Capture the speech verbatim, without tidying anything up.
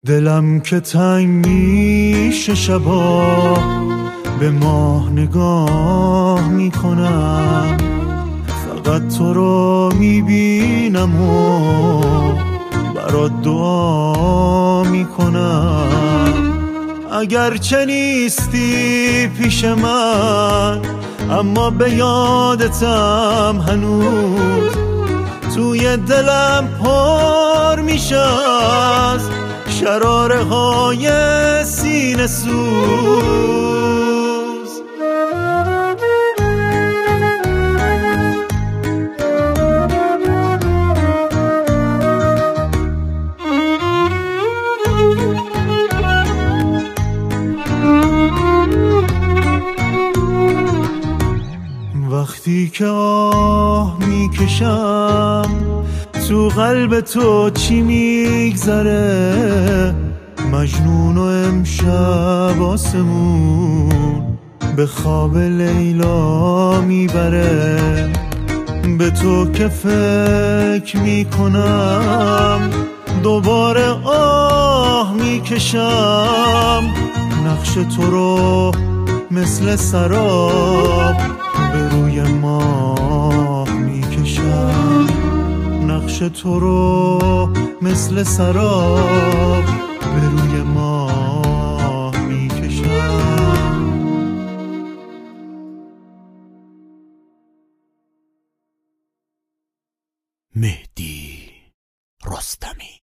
دلم که تنگ میشه شبا به ماه نگاه میکنم، فقط تو رو میبینم و برات دعا میکنم. اگرچه نیستی پیش من اما به یادتم هنوز، توی دلم پر میشه از شراره های سینه سوز. وقتی که آه میکشم تو قلب تو چی میگذره، مجنون و امشب آسمون به خواب لیلا میبره. به تو که فکر میکنم دوباره آه میکشم، نقش تو رو مثل سراب به روی ماه میکشم، نقش تو رو مثل سراب به روی ماه میکشم. مهدی رستمی.